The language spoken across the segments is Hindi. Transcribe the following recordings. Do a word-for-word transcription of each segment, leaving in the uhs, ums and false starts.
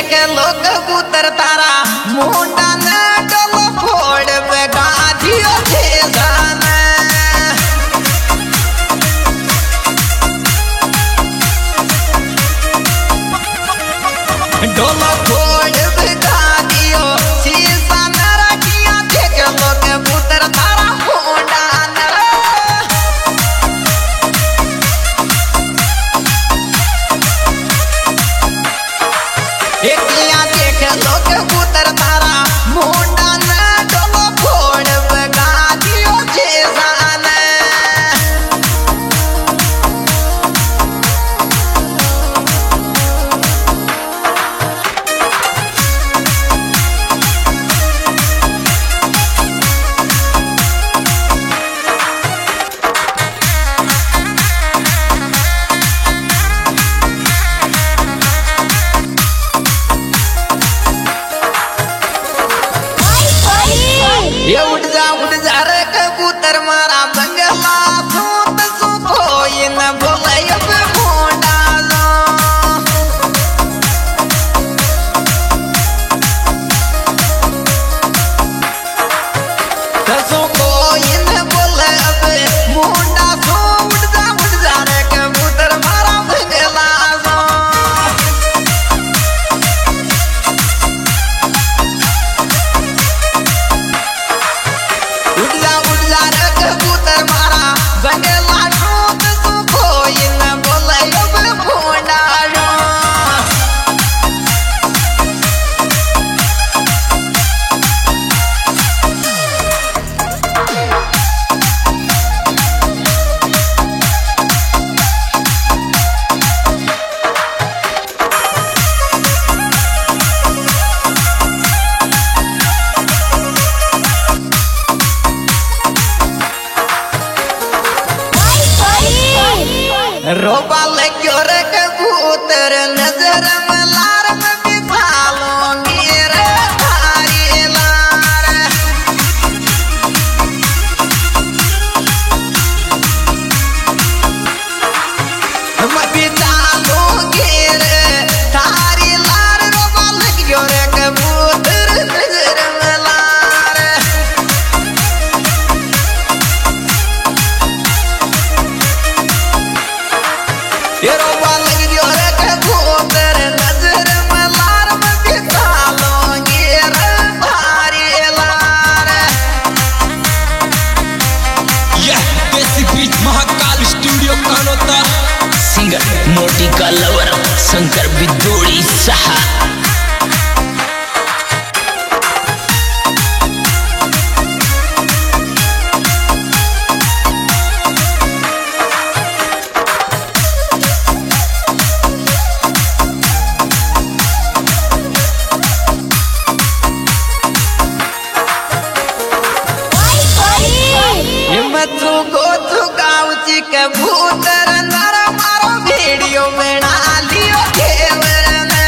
देखे लोग कबूतर तारा मुंडा न डोलो फोड़ पे गाधियो भेजान डोलो फोड़ पे गाधियो शीशा न रखिया देखे लोग कबूतर तारा मुंडा न एकलिया देख लोग कबूतर तारा मुंडा न डोलो फोड़ पे गाधियो भेजान ये उठ जा उठ जा रे कबूतर मारा बंगला सूत सुखो ये न बोले अब मुंडा लो कसो को ये न बोले अब मुंडा सो उठ जा उठ जा रे कबूतर मारा बंगला लो उठ जा उठ जा रे कबूतर मारा बंगला सूत सुखो ये न बोले अब मुंडा लो रोबा लग्यो रे कबूतर नजर में लार में बिठा लूंगी रे थारी लार मैं बिठा लूंगी रे थारी लार रोबा लग्यो रे कबूतर नजर में लार ये रोबा लग्यो रे कबूतर नजर में लार में बिठा लूंगी रे थारी लार यह desi beat Mahakal studio Kanota singer मोटी का लवर शंकर बिदोड़ी सहा मथु गोथु गाउची कबूतर नर मारो वीडियो बना लियो घेवर ने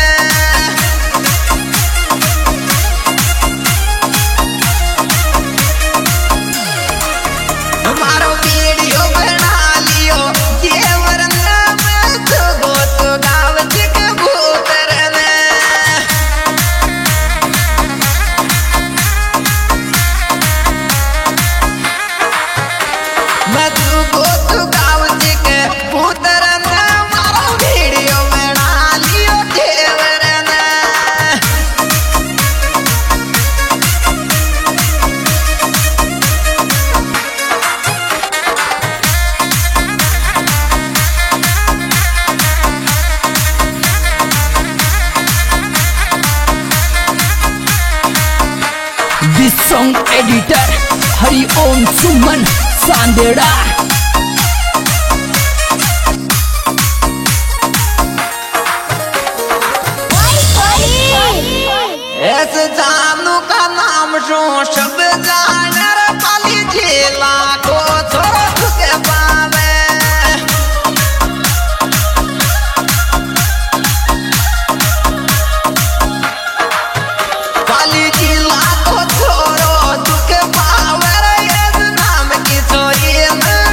मारो वीडियो बना लियो घेवर ने मथु गोथु गाउची कबूतर ने मधु गोथु गाउची कबूतर ने मारो वीडियो बना लियो घेवर ने this song editor Hari Om Suman Sandera ऐसे जानू का नाम शो शब जानर पाली झेला को छोड़ के पावे पाली झेला को छोड़ो दुख पावे रे इस नाम की छोरी में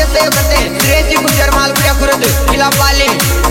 से बते श्रेजी गुजर मालपुरा खुरद खिलाफ वाले